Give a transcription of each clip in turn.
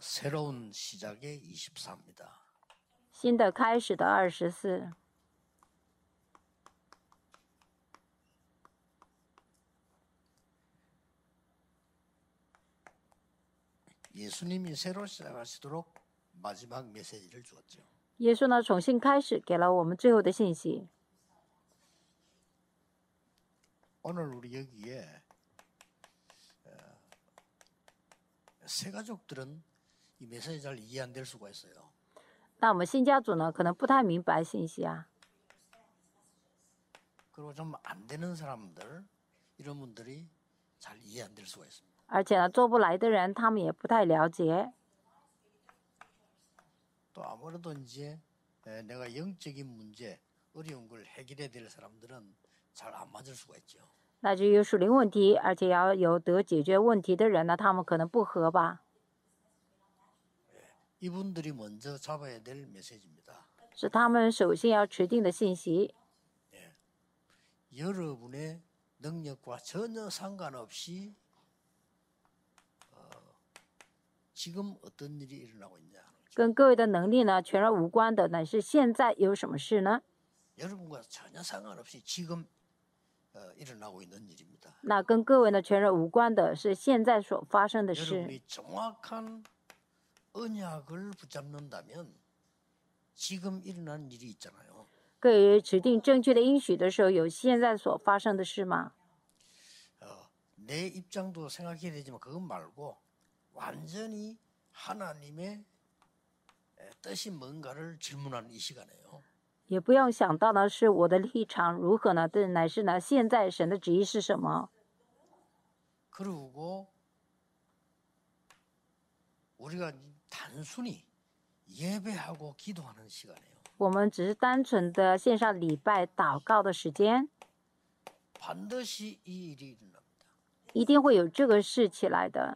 새로운 시작의 24입니다. 新的开始的24。 예수님이 새로 시작하시도록 마지막 메시지를 주었죠. 耶稣呢重新开始，给了我们最后的信息。 오늘 우리 여기에 새 가족들은 이 메시지 잘 이해 안 될 수가 있어요. 那我们新家族呢可能不太明白信息啊。 그리고 좀 안 되는 사람들 이런 분들이 잘 이해 안 될 수가 있습니다. 而且呢做不来的人他们也不太了解。 또 아무래도 이제 내가 영적인 문제 어려운 걸 해결해야 될 사람들은 잘 안 맞을 수가 있죠. 那就有属灵问题，而且要有得解决问题的人呢，他们可能不合吧。 이분들이 먼저 잡아야 될 메시지입니다. 是他们首先要持定的信息。 여러분의 능력과 전혀 상관없이 지금 어떤 일이 일어나고 있냐. 跟各位的能力呢全然无关的，乃是现在有什么事呢？ 여러분과 전혀 상관없이 지금 일어나고 있는 일입니다. 那跟各位呢全然无关的是现在所发生的事。 여러분이 정확한 언약을 붙잡는다면 지금 일어나는 일이 있잖아요. 各位指定正确的应许的时候，有现在所发生的事吗？ 내 입장도 생각해야 되지만 그것 말고 완전히 하나님의 뜻이 뭔가를 질문하는 이 시간이에요. 也不用想到呢是我的立场如何呢？但乃是呢现在神的旨意是什么？ 그리고 우리가 단순히 예배하고 기도하는 시간이에요. 我们只是单纯的线上礼拜祷告的时间， 반드시 이 일이 일어납니다. 一定会有这个事起来的。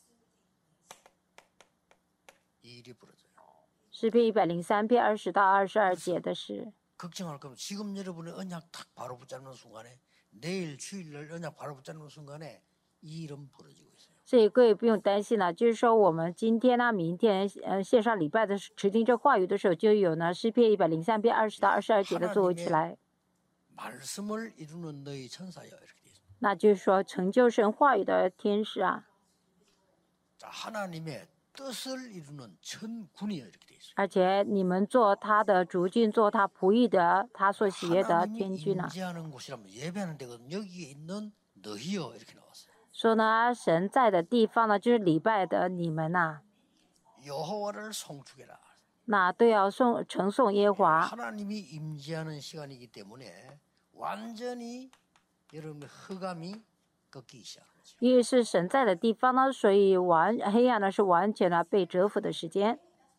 이 일이 벌어져요. 诗篇103篇20到22节的事。 걱정할 거면 지금 여러분의 언약 탁 바로 붙잡는 순간에 내일 주일날 언약 바로 붙잡는 순간에 이 일은 벌어지고 있어요. 所以各位不用担心了，就是说我们今天呢、明天线上礼拜的持定这话语的时候，就有呢诗篇103篇20到22节的作为起来。 말씀을 이루는 너희 천사여 이렇게 되어 있습니다. 那就是说成就神话语的天使啊， 자, 하나님의 뜻을 이루는 천군이여 이렇게 되어 있어요. 而且你们做他的主君，做他仆役的，他所喜悦的 하나님이 天君啊。 임재하는 곳이라면 예배하는 데거든. 여기에 있는 너희여 이렇게 나왔어요. 说呢，神在的地方呢，就是礼拜的你们呐、 여호와를 송축해라. 那都要称颂耶和华。 하나님이 임재하는 시간이기 때문에 완전히 여러분의 흑암이 꺾이기 시작하는 거죠. 因为是神在的地方呢，所以黑暗呢是完全的被折服的时间。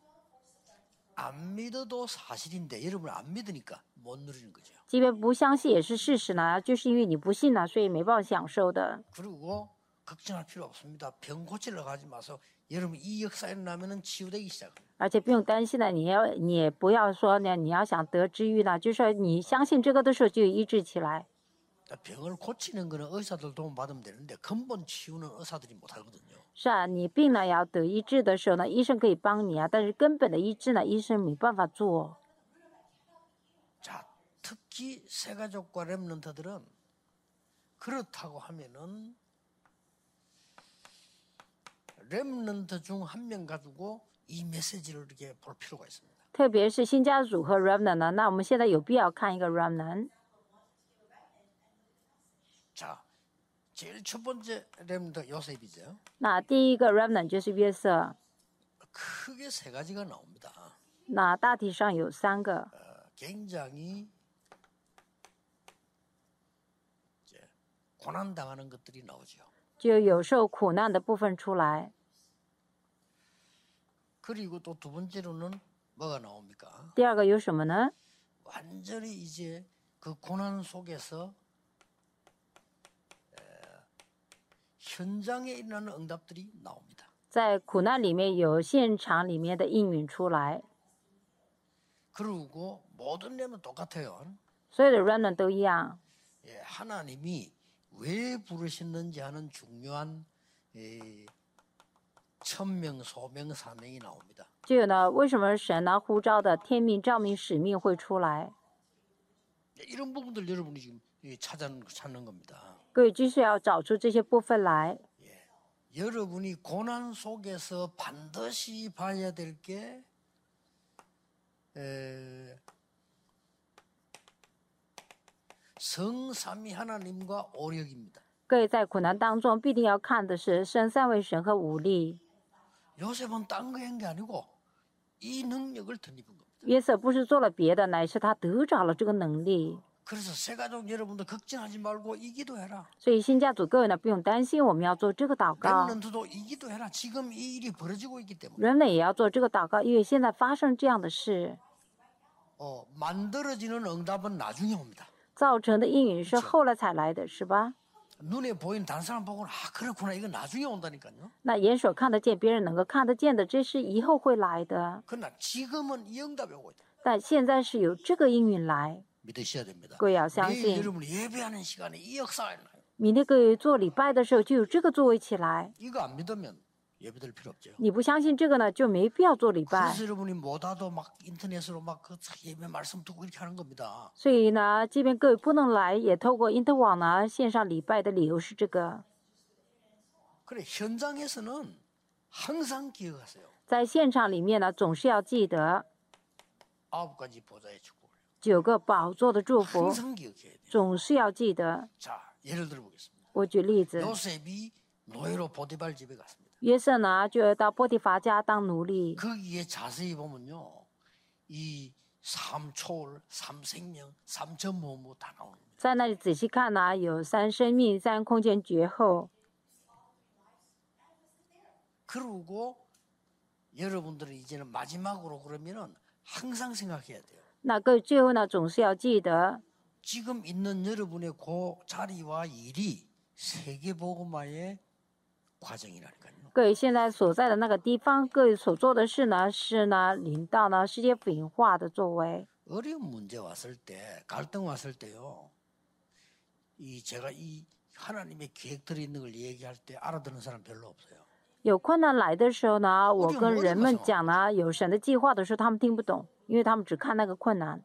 안 믿어도 사실인데 여러분 안 믿으니까 못 누리는 거죠. 即便不相信也是事实呢，就是因为你不信呢，所以没办法享受的。 그리고 걱정할 필요 없습니다. 병 고치러 가지 마서 여러분 이 역사 일어나면은 치유되기 시작합니다. 而且不用担心的，你也不要说呢，你要想得治愈呢，就是说你相信这个的时候就医治起来。 병을 고치는 거는 의사들 도움 받으면 되는데 근본 치유는 의사들이 못 하거든요. 是啊，你病了要得医治的时候呢，医生可以帮你啊，但是根本的医治呢，医生没办法做。 자, 특히 새가족과 렘넌트들은 그렇다고 하면은 렘넌트 중 한 명 가지고 이 메시지를 이렇게 볼 필요가 있습니다. 特别是新家族和 remnant 呢，那我们现在有必要看一个 remnant。 자, 제일 첫 번째 렘넌트 요셉이죠. 那第一个 remnant 就是约瑟， 크게 세 가지가 나옵니다. 那大体上有3个， 굉장히 이제 고난 당하는 것들이 나오죠. 就有受苦难的部分出来。 그리고 또 두 번째로는 뭐가 나옵니까? 第二个有什么呢？ 완전히 이제 그 고난 속에서 현장에 일어나는 응답들이 나옵니다. 在苦难里面有现场里面的应允出来， 그리고 모든 렘은 똑같아요. 所有的 remnant 都一样。 예, 하나님이 왜 부르셨는지 하는 중요한 천명, 소명, 사명이 나옵니다. 就有呢，为什么神呢呼召的天命、召命、使命会出来？ 이런 부분들 여러분이 지금 찾는 겁니다. 各位就是要找出这些部分来。 여러분이 고난 속에서 반드시 봐야 될 게 성삼위 하나님과 오력입니다. 各位在苦难当中必定要看的是生三位神和武力。 요셉은 딴 거 한 게 아니고 이 능력을 덧입은 겁니다. 约瑟不是做了别的，乃是他得着了这个能力。 그래서 새가족 여러분도 걱정하지 말고 이 기도해라. 所以新家族各位呢不用担心，我们要做这个祷告。 렘넌트도 이 기도해라. 지금 이 일이 벌어지고 있기 때문에. 人类也要做这个祷告，因为现在发生这样的事， 만들어지는 응답은 나중에 옵니다. 造成的应允是后来才来的，是吧？ 눈에 보이는 다른 사람 보고는 그렇구나. 이거 나중에 온다니까요. 那眼所看得见，别人能够看得见的，这是以后会来的。 그러나 지금은 이 응답이 오고 있다. 但现在是有这个应允来， 믿으셔야 됩니다. 各位要相 내일 信。 여러분이 예배하는 시간에 이 역사가 일어나요. 明天各位做礼拜的时候就有这个作为起来。 이거 안 믿으면 예배될 필요 없죠. 你不相信这个呢，就没必要做礼拜。 그래서 여러분이 못와도 막 인터넷으로 막 그 예배 말씀 듣고 이렇게 하는 겁니다. 所以呢，即便各位不能来，也透过因特网呢线上礼拜的理由是这个。 그래 현장에서는 항상 기억하세요. 在现场里面呢，总是要记得 9가지 보좌의 축복을 9个宝座的祝福， 항상 기억해야 돼요. 总是要记得。 자, 예를 들어 보겠습니다. 我举例子， 요셉이 노예로 보디발 집에 갔습니다. 约瑟呢就要到波提乏家当奴隶。 거기에 자세히 보면요. 이 3초월, 3생명, 3전무무 다 나옵니다. 在那里仔细看呢，有3生命、3空前绝后。 그리고 여러분들은 이제는 마지막으로 그러면은 항상 생각해야 돼요. 那各位最后呢，总是要记得， 지금 있는 여러분의 그 자리와 일이 세계복음화의 과정이라니까요. 各位现在所在的那个地方，各位所做的事呢，是呢领到呢世界福音化的作为。 어려운 문제 왔을 때, 갈등 왔을 때요. 제가 이 하나님의 계획들이 있는 걸 얘기할 때 알아듣는 사람 별로 없어요. 有困难来的时候呢，我跟人们讲呢，有神的计划的时候，他们听不懂，因为他们只看那个困难，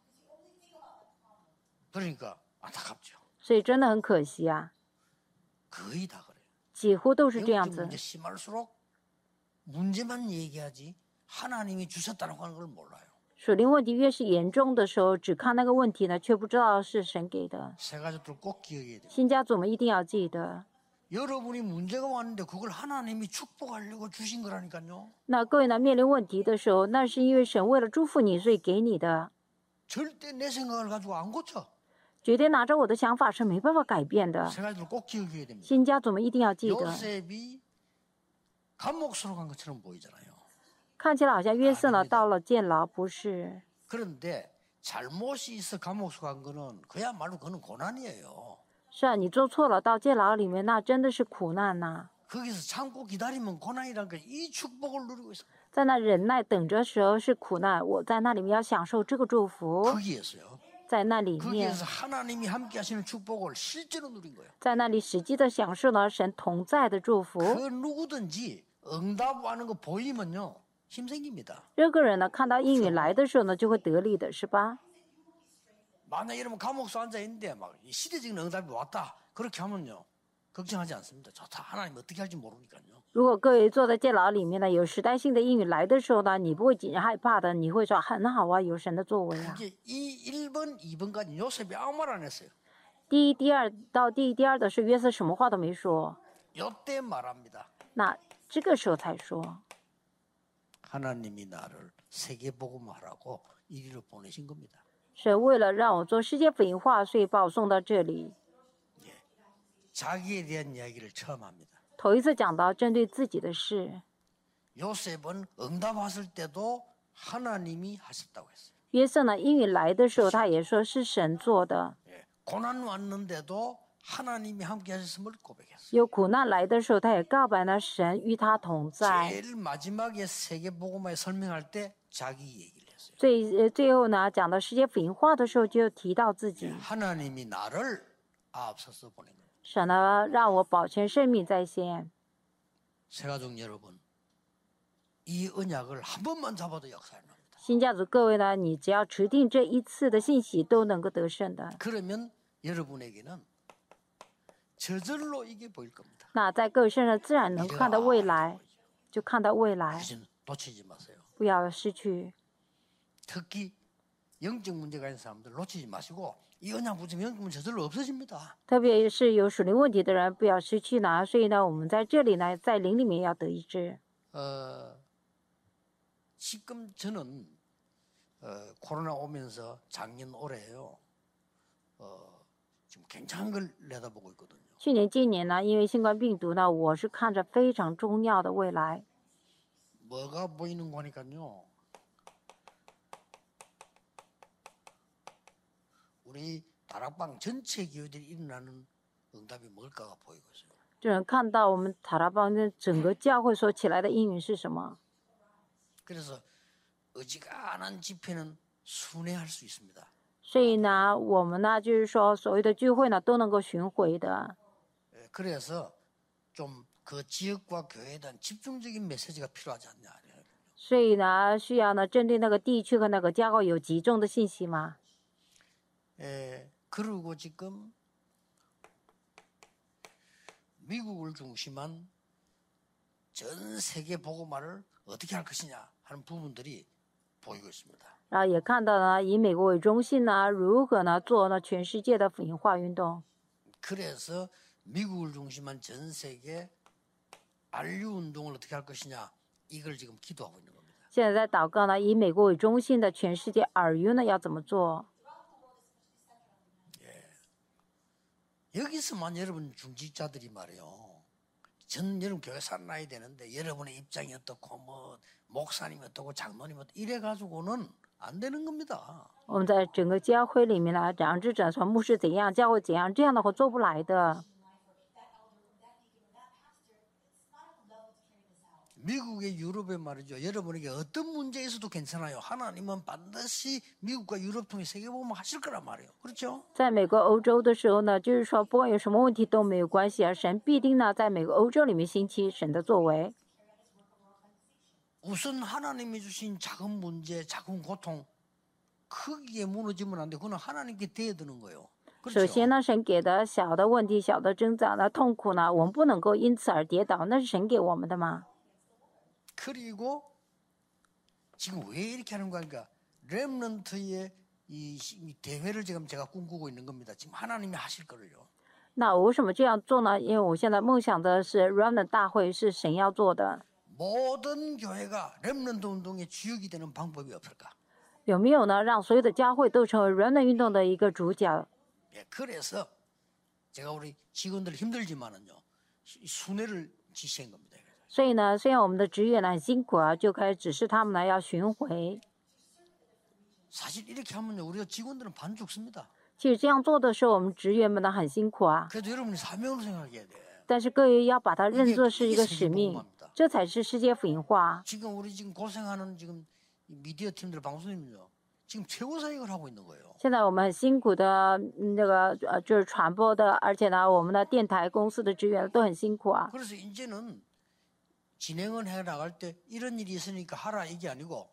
그러니까 안타깝죠. 所以真的很可惜啊， 거의 다 그래요. 几乎都是这样 영적 子。 문제 심할수록 문제만 얘기하지 하나님이 주셨다는 하는 걸 몰라요. 属灵问题越是严重的时候，只看那个问题呢，却不知道是神给的。 세 가지들 꼭 기억해야 돼요. 新家族们一定要记得。 여러분이 문제가 왔는데 그걸 하나님이 축복하려고 주신 거라니까요. 那各位呢，面临问题的时候，那是因为神为了祝福你，所以给你的。 절대 내 생각을 가지고 안 고쳐. 绝对拿着我的想法是没办法改变的。 세 가지들 꼭 기억해야 됩니다. 新家族们一定要记得。 요셉이 감옥으로 간 것처럼 보이잖아요. 看起来好像约瑟呢到了监牢，不是？ 그런데 잘못이 있어 감옥으로 간 거는 그야말로 그는 고난이에요. 是啊，你做错了到监牢里面，那真的是苦难呐、 거기서 참고 기다리면 고난이란 게 이 축복을 누리고 있어. 在那忍耐等着时候是苦难，我在那里面要享受这个祝福， 거기에서요. 在那里面， 거기에서 하나님이 함께 하시는 축복을 실제로 누린 거예요. 在那里实际的享受了神同在的祝福。 그 누구든지 응답하는 거 보이면요. 힘생깁니다. 任何人呢看到应允来的时候呢，就会得力的，是吧？ 만약 이러면 감옥에 앉아 있는데 막 시대적인 응답이 왔다. 그렇게 하면요. 걱정하지 않습니다. 좋다. 하나님 어떻게 할지 모르니까요. 如果各位坐在监牢里面呢，有时代性的应允来的时候呢，你不会紧张害怕的，你会说很好啊，有神的作为啊。 이제 이 1번, 2번까지 요셉이 아무 말 안 했어요. 第一、第二到第二的是约瑟什么话都没说， 요때 말합니다. 那这个时候才说， 하나님이 나를 세계복음화라고 이리로 보내신 겁니다. 神为了让我做世界福音化，所以把我送到这里。 자기에 대한 이야기를 처음 합니다. 头一次讲到针对自己的事， 요셉은 응답 왔을 때도 하나님이 하셨다고 했어요. 约瑟呢应允来的时候，他也说是神做的； 고난 왔는데도 하나님이 함께 하셨음을 고백했어요. 有苦难来的时候，他也告白呢神与他同在。 제일 마지막에 세계복음화에 설명할 때 자기 얘기를 했어요. 最后呢讲到世界福音化的时候，就提到自己， 하나님이 나를 앞서서 보낸 거예요. 神呢让我保全生命在先。 새가족 여러분, 이 언약을 한 번만 잡아도 역사합니다. 新家族各位呢，你只要持定这一次的信息，都能够得胜的。 그러면 여러분에게는 저절로 이게 보일 겁니다. 那在各位身上自然能看到未来，就看到未来， 그것은 놓치지 마세요. 不要失去。 특히 영적 문제가 있는 사람들 놓치지 마시고 이 언약 붙이면 영적 문제 저절로 없어집니다. 特别是有属灵问题的人，不要失去呢。所以呢，我们在这里呢，在灵里面要得医治。 지금 저는 코로나 오면서 작년 올해요. 지금 굉장한 걸 내다보고 있거든요. 去年、今年呢，因为新冠病毒呢，我是看着非常重要的未来。 뭐가 보이는 거니까요. 우리 다락방 전체 교회들이 일어나는 응답이 뭘까가 보이고 있어요. 就能看到我们塔拉邦的整个教会所起来的应允是什么。 그래서 어지간한 집회는 순회할 수 있습니다. 所以呢，我们呢，就是说，所谓的聚会呢，都能够巡回的。 그래서 좀 그 지역과 교회에 대한 집중적인 메시지가 필요하지 않냐. 所以呢，需要呢，针对那个地区和那个教会有集中的信息吗？ 그리고 지금 미국을 중심한 전 세계 복음화를 어떻게 할 것이냐 하는 부분들이 보이고 있습니다. 然后也看到呢，以美国为中心呢，如何呢做呢全世界的福音化运动。 그래서 미국을 중심한 전 세계 안류 운동을 어떻게 할 것이냐 이걸 지금 기도하고 있는 겁니다. 现在在祷告呢，以美国为中心的全世界耳语呢要怎么做？ 여기서만 여러분 중직자들이 말이요. 전 여러분 교회 살아나야 되는데 여러분의 입장이 어떻고 뭐 목사님이 어떻고 장로님이 어떻고 이래가지고는 안 되는 겁니다. 我们在整个教会里面呢，长治长传，牧师怎样，教会怎样，这样的话做不来的。 미국의 유럽에 말이죠. 여러분에게 어떤 문제 있어도 괜찮아요. 하나님은 반드시 미국과 유럽 통해 세계복음을 하실 거란 말이에요. 그렇죠? 在美国、欧洲的时候呢，就是说不管有什么问题都没有关系，而神必定呢在美国、欧洲里面兴起神的作为。 우선 하나님이 주신 작은 문제, 작은 고통 크게 무너지면 안 돼. 그건 하나님께 대드는 거예요. 首先 그렇죠? 呢，神给的小的问题、小的挣扎呢、痛苦呢，我们不能够因此而跌倒，那是神给我们的嘛。 그리고 지금 왜 이렇게 하는 거니까 렘넌트의 이 대회를 지금 제가 꿈꾸고 있는 겁니다. 지금 하나님이 하실 거를요. 那我为什么这样做呢？因为我现在梦想的是 Remnant 大会是神要做的。 모든 교회가 렘넌트 운동의 주역이 되는 방법이 없을까? 有没有呢？让所有的教会都成为 Remnant 运动的一个主角？ 예, 그래서 제가 우리 직원들 힘들지만은요 순회를 지시한 겁니다. 所以呢，虽然我们的职员呢很辛苦啊，就开始指示他们呢要巡回。 사실 이렇게 하면요 우리가 직원들은 반 죽습니다. 其实这样做的时候，我们职员们呢很辛苦啊， 그래도 여러분이 사명을 생각해야 돼. 但是各位要把它认作是一个使命，这才是世界福音化。 지금 우리 지금 고생하는 지금 이 미디어 팀들 방송님요 지금 최고 사역을 하고 있는 거예요. 现在我们很辛苦的那个就是传播的，而且呢，我们的电台公司的职员都很辛苦啊。 그래서 이제는 진행을 해 나갈 때 이런 일이 있으니까 하라 이게 아니고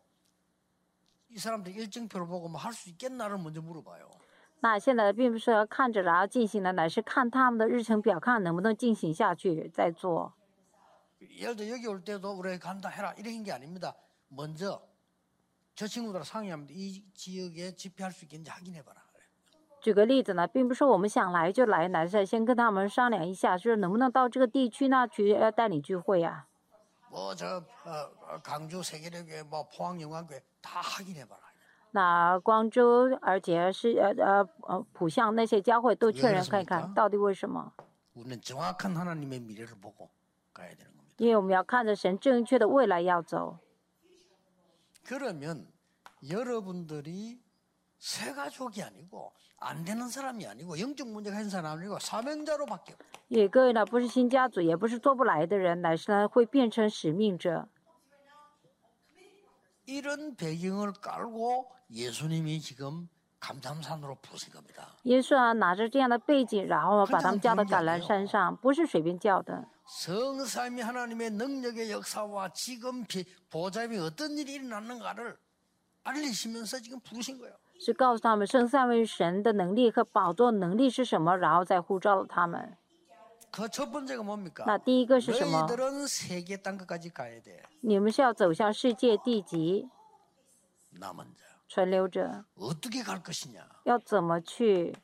이 사람들 일정표를 보고 뭐 할 수 있겠나를 먼저 물어봐요. 那现在并不是要看着然后进行的，乃是看他们的日程表，看能不能进行下去再做。 예를 들어 여기 올 때도 우리 간다 해라 이런 게 아닙니다. 먼저 저 친구들 상의하면 이 지역에 집회할 수 있겠는지 확인해봐라. 举个例子呢，并不是说我们想来就来，乃是先跟他们商量一下，就是能不能到这个地区呢去带领聚会啊。 뭐저 강주 세계력에 뭐 포항영광교회 다 확인해봐라. 那光州，而且是浦项那些教会都确认看一看，到底为什么？ 우리는 정확한 하나님의 미래를 보고 가야 되는 겁니다. 因为我们要看着神正确的未来要走。 그러면 여러분들이 새 가족이 아니고 안 되는 사람이 아니고 영적 문제가 있는 사람이 아니고 사명자로 바뀌어. 也各位呢，不是新家族，也不是做不来的人，乃是呢会变成使命者。 이런 배경을 깔고 예수님이 지금 감람산으로 부르신 겁니다. 耶稣啊，拿着这样的背景，然后把他们叫到橄榄山上，不是随便叫的。 성삼위 하나님의 능력의 역사와 지금 보좌임이 어떤 일이 일어났는가를 알리시면서 지금 부르신 거예요. 是告诉他们圣三位神的能力和宝座能力是什么，然后再呼召了他们。 그 첫 번째가 뭡니까? 那第一个是什么？ 너희들은 세계 땅끝까지 가야 돼. 你们是要走向世界地极， 남은 자. 存留者 어떻게 갈 것이냐? 要怎么去？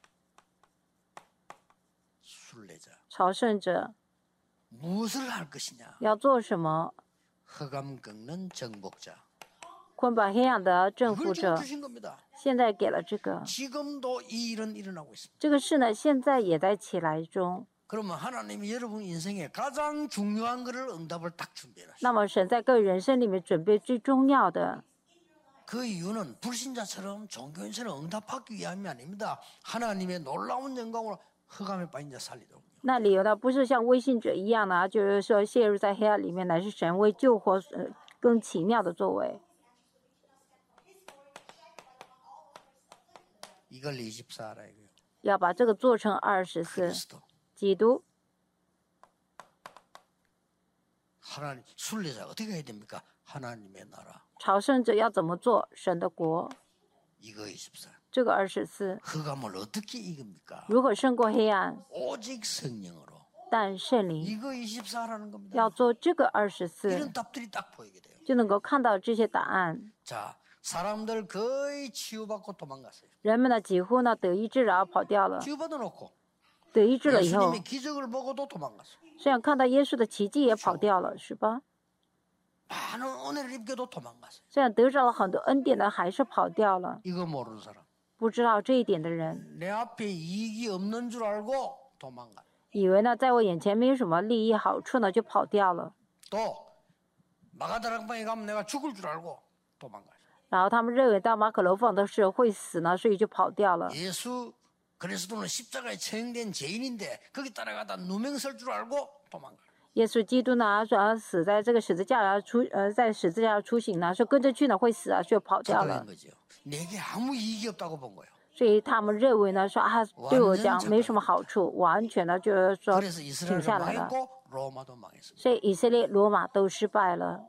순례자. 朝圣者 무엇을 할 것이냐? 要做什么？ 흑암 꺾는 정복자. 捆绑黑暗的征服 이걸 지금 者， 주신 겁니다. 现在给了这个， 지금도 이 일은 일어나고 있습니다. 这个事呢，现在也在起来中。 그러면 하나님이 여러분 인생에 가장 중요한 것을 응답을 딱 준비해놨어요. 那么神在各位人生里面准备最重要的， 그 이유는 불신자처럼 종교인처럼 응답하기 위함이 아닙니다. 하나님의 놀라운 영광으로 흑암에 빠진 자 살리도록. 那理由呢，不是像微信者一样呢，就是说陷入在黑暗里面，乃是神为救活更奇妙的作为。 이걸 24라 이거예요. 要把这个做成24， 그리스도. 基督 하나님 순례자 어떻게 해야 됩니까? 하나님의 나라. 朝圣者要怎么做？神的国， 이거 24. 这个24 흑암을 어떻게 이깁니까? 如何胜过黑暗？ 오직 성령으로. 但圣灵 이거 24라는 겁니다. 要做这个24， 이런 답들이 딱 보이게 돼요. 就能够看到这些答案。 자, 사람들 거의 치유받고 도망갔어요. 人们呢，几乎呢得医治，然后跑掉了。 치유받아 놓고 得医治了以后， 예수님의 기적을 보고도 도망갔어요. 这样看到耶稣的奇迹也跑掉了，是吧？ 많은 은혜를 입게도 도망갔어요. 这样得着了很多恩典的，还是跑掉了。 이거 모르는 사람. 不知道这一点的人， 내 앞에 이익이 없는 줄 알고 도망가. 以为呢在我眼前没有什么利益好处呢，就跑掉了。 또 마가다락방에 가면 내가 죽을 줄 알고 도망가. 然后他们认为到马可楼房的时候会死呢，所以就跑掉了。 예수 그리스도는 십자가에 처형된 죄인인데 거기 따라가다 누명 쓸 줄 알고 도망가. 耶稣基督呢，主要死在这个十字架上在十字架上出行呢，说跟着去呢会死啊，所以跑掉 착각한 了。 거죠. 내게 아무 이익이 없다고 본 거예요. 所以他们认为呢，说啊，对我讲没什么好处，完全的就是说 그래서 停 이스라엘도 下来了。 망했고 로마도 망했습니다. 所以以色列、罗马都失败了。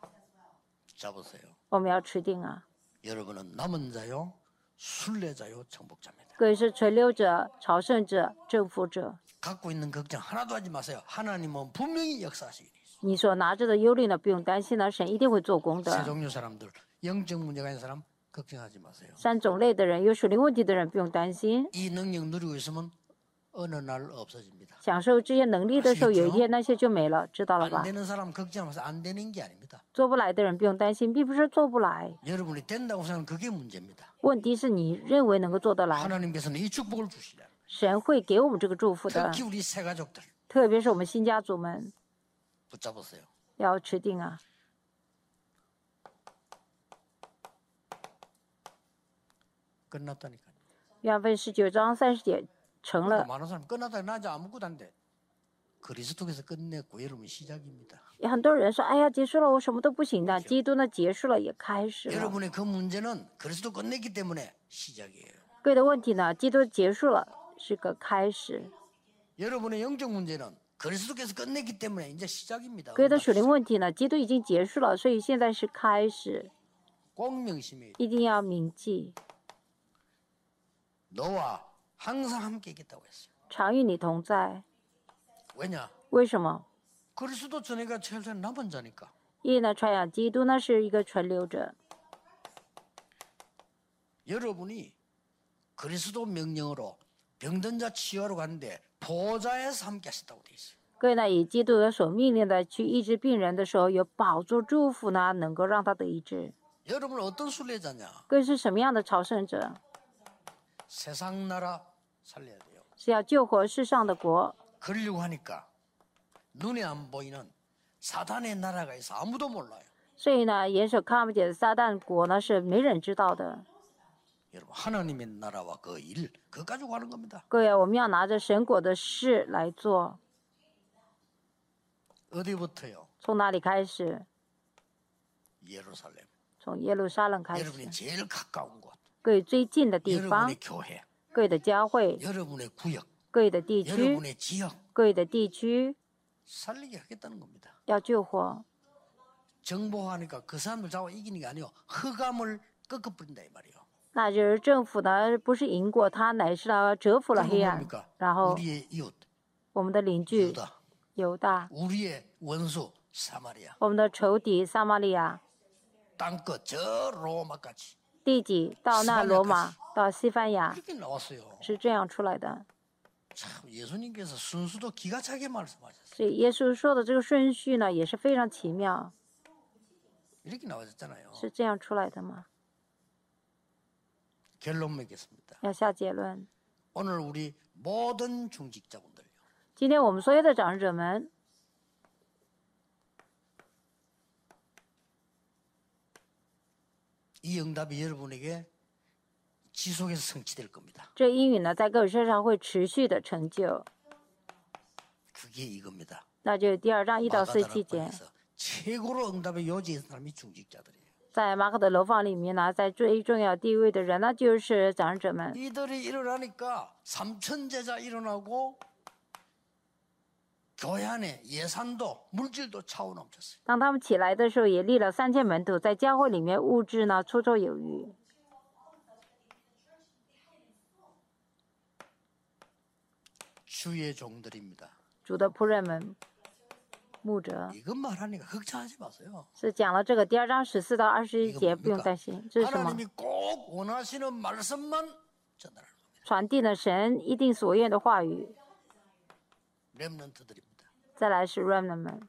잡으세요. 我们要持定啊， 여러분은 남은 자요, 순례자요, 정복자입니다. 各位是存留者、朝圣者、征服者。 갖고 있는 걱정 하나도 하지 마세요. 하나님은 분명히 역사하시기 돼요. 你所拿着的忧虑呢，不用担心呢，神一定会做工 세 的。 종류 사람들, 영적 문제가 있는 사람 걱정하지 마세요. 三种类的人，有属灵问题的人不用担心， 이 능력 누리고 있으면 어느 날 없어집니다. 享受这些能力的时候，有一天那些就没了，知道了 안 吧？ 되는 사람 걱정하면서 안 되는 게 아닙니다. 做不来的人不用担心，并不是做不来， 여러분이 된다고 생각하는 그게 문제입니다. 问题是你认为能够做得来， 하나님께서는 이 축복을 주시려. 神会给我们这个祝福的。 특히 우리 새 가족들 特别是我们新家族们 붙잡으세요. 要持定啊。 끝났다니까요. 约翰福音19章30节成了， 많은 사람 끝났다 나지 아무것도 안 돼. 그리스도께서 끝냈고 여러분 시작입니다. 有很多人说：“哎呀，结束了，我什么都不行的。”基督呢，结束了，也开始了。 여러분의 그 문제는 그리스도 끝냈기 때문에 시작이에요. 各位的问题呢，基督结束了，是个开始。 여러분의 영적 문제는 그리스도께서 끝냈기 때문에 이제 시작입니다. 各位的属灵问题呢，基督已经结束了，所以现在是开始， 꼭 명심해요. 一定要铭记， 너와 항상 함께 있겠다고 했어요. 常与你同在。 왜냐? 为什么？ 그리스도 전에가 최소한 남은 자니까. 因为呢，传扬基督呢是一个存留者。 여러분이 그리스도 명령으로 병든 자 치유하러 갔는데 보좌에서 함께 하셨다고 돼 있어요. 各位呢，以基督所命令的去医治病人的时候，有宝座祝福呢，能够让他得医治。 여러분은 어떤 순례자냐? 各位是什么样的朝圣者？ 세상 나라 살려야 돼요. 是要救活世上的国。 그러려고 하니까 눈에 안 보이는 사단의 나라가 있어 아무도 몰라요. 所以呢，眼所看不见的撒旦国呢，是没人知道的。 여러분 하나님의 나라와 그 일 그거 가지고 가는 겁니다. 各位，我们要拿着神国的事来做。 어디부터요? 从哪里开始？ 예루살렘. 从耶路撒冷开始。 여러분이 제일 가까운 곳. 各位最近的地方， 여러분의 교회. 各位的教会， 여러분의 구역. 各位的地区， 여러분의 지역. 各位的地区， 살리게 하겠다는 겁니다. 要救活。 정보하니까 그 사람들 잡아 이기는 게 아니요. 흑암을 꺾어버린다 이 말이에요. 那就是政府呢，不是赢过他，乃是呢折服了 그리고 黑暗。 뭡니까? 然后 우리의 이웃 我们的邻居 유다, 犹大， 우리의 원수 사마리아, 我们的仇敌撒玛利亚， 땅끝 저 로마까지 地极到那罗马，到西班牙， 이렇게 나왔어요. 是这样出来的。 참 예수님께서 순수도 기가 차게 말씀하셨어요. 所以耶稣说的这个顺序呢，也是非常奇妙， 이렇게 나와졌잖아요. 是这样出来的吗？ 결론 맺겠습니다. 要下结论。 오늘 우리 모든 중직자분들요. 今天我们所有的长者们， 이 응답이 여러분에게 지속해서 성취될 겁니다. 这应允呢，在各位身上会持续的成就。 그게 이겁니다. 那就是第2章1到47节， 마가다락방에서 최고로 응답의 요지인 사람이 중직자들이에요. 在马可的楼房里面呢，在最重要地位的人呢，就是长者们。 이들이 일어나니까 삼천제자 일어나고 교회 안에 예산도 물질도 차오 넘쳤어요. 当他们起来的时候，也立了3000门徒，在教会里面物质呢绰绰有余。 주의 종들입니다. 主的仆人们，牧者 이것 말하니까 걱정하지 마세요. 是讲了这个第2章14到21节，不用担心。这是什么？ 하나님이 꼭 원하시는 말씀만 전달하는 겁니다. 传递了神一定所愿的话语。 렘넌트들입니다. 再来是 remnant 们，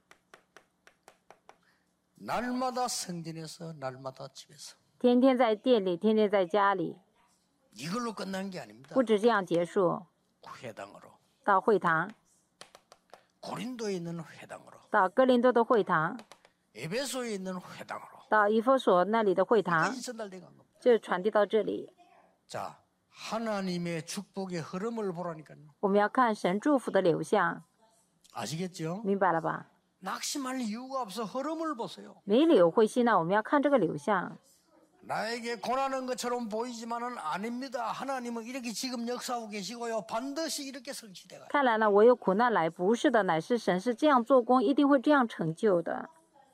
날마다 성전에서 날마다 집에서 天天在店里，天天在家里， 이걸로 끝난 게 아닙니다. 不止这样结束， 회당으로 到会堂， 고린도에 있는 회당으로 到哥林多的会堂， 에베소에 있는 회당으로 到以弗所那里的会堂， 끝까지 전달돼 간 겁니다. 就传递到这里。 자, 하나님의 축복의 흐름을 보라니까요. 我们要看神祝福的流向， 아시겠죠? 明白了吧？ 낙심할 이유가 없어. 흐름을 보세요. 没理由会信呢，我们要看这个流向。 나에게 고난한 것처럼 보이지만은 아닙니다. 하나님은 이렇게 지금 역사하고 계시고요. 반드시 이렇게 성취돼가요. 看来呢，我有苦难来，不是的，乃是神是这样做工，一定会这样成就的。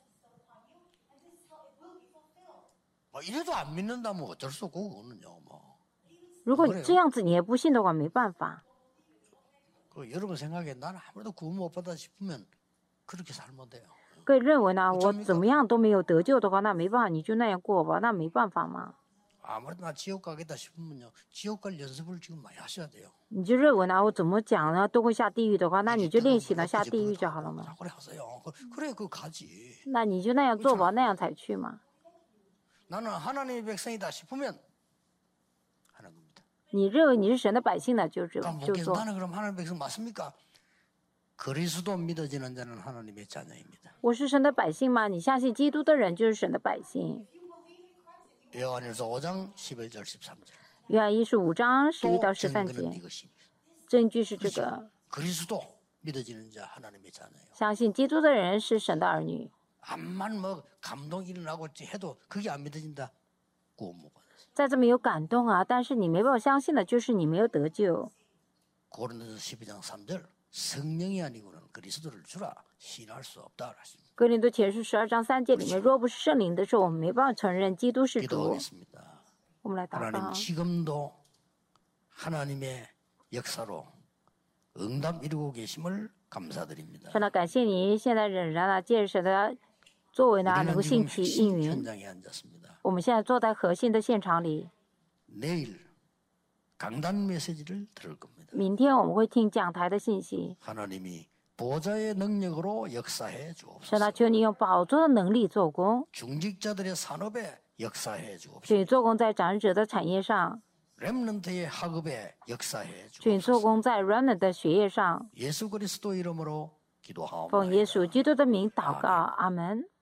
이래도 안 믿는다면 어쩔 수 없고 그거는요. 뭐. 如果这样子你也不信的话，没办法。 그 여러분 생각에 나는 아무래도 구원 못 받아 싶으면 그렇게 살면 돼요. 各位认为呢，我怎么样都没有得救的话，那没办法，你就那样过吧，那没办法嘛。 아무래도 나 지옥 가겠다 싶으면요. 지옥 갈 연습을 지금 많이 하셔야 돼요. 你就认为呢，我怎么讲呢，都会下地狱的话，那你就练习了下地狱就好了嘛。 그래 하세요. 그래 그거 가지. 那你就那样做吧，那样才去嘛。 나는 하나님의 백성이다 싶으면 하는 겁니다. 你认为你是神的百姓呢，就 그럼 就 묻겠어. 做。 나는 그럼 하나님의 백성 맞습니까? 그리스도 믿어지는 자는 하나님의 자녀입니다. 我是神的百姓吗？你相信基督的人就是神的百姓。 요한일서 5장 11절 13절. 约翰1书5章11到 또 13 증거는 节， 이것입니다. 证据是这个： 그리스도 믿어지는 자 하나님의 자녀예요. 相信基督的人是神的儿女。 암만 뭐 감동 일어나고 해도 그게 안 믿어진다. 구원 못 받았어요. 再这么有感动啊，但是你没办法相信的，就是你没有得救。 고린도서 12장 3절. 성령이 아니고는 그리스도를 주라 신할 수 없다. 하십니다. 哥林多前书12章3节里面，若不是圣灵的时候，我们没办法承认基督是主。 기도하겠습니다. 我们来祷 하나님 告。 지금도 하나님의 역사로 응답 이루고 계심을 감사드립니다. 神呢，感谢你，现在仍然呢，借着神的作为呢，能 우리는 够 지금 信其应 핵심 允。 현장에 앉았습니다. 我们现在坐在核心的现场里， 내일 강단 메시지를 들을 겁니다. 明天我们会听讲台的信息。 하나님이 보좌의 능력으로 역사해 神 주옵소서. 呢，求你用宝座的能力做工， 중직자들의 산업에 역사해 求 주옵소서. 你做工在长者的产业上， 렘넌트의 학업에 역사해 求你做 주옵소서. 工在 remnant 的学业上。 예수 그리스도 이름으로 기도하옵나이다. 奉耶稣基督的名祷告，阿门。